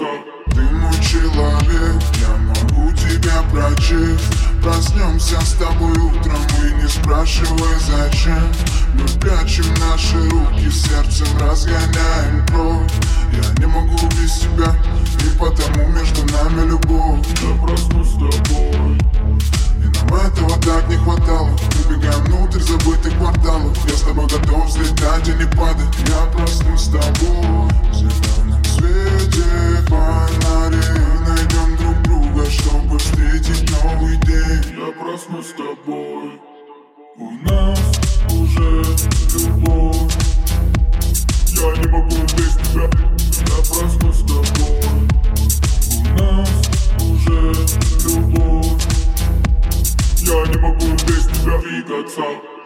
двигаться. Ты мой человек, я могу тебя прочесть. Проснемся с тобой утром и не спрашивай зачем. Мы прячем наши руки, сердцем разгоняем кровь. Я не могу без тебя, и потому между нами любовь. Я проснусь с тобой, и нам этого так не хватало. Убегаем внутрь забытых кварталов. Я с тобой готов взлетать и не падать. Я проснусь с тобой в зеленом свете фонарей. Найдем друг друга, чтобы встретить новый день. Я проснусь с тобой, у нас уже любовь. Я не могу без тебя. Я проснусь с тобой, у нас уже любовь. Я не могу без тебя двигаться.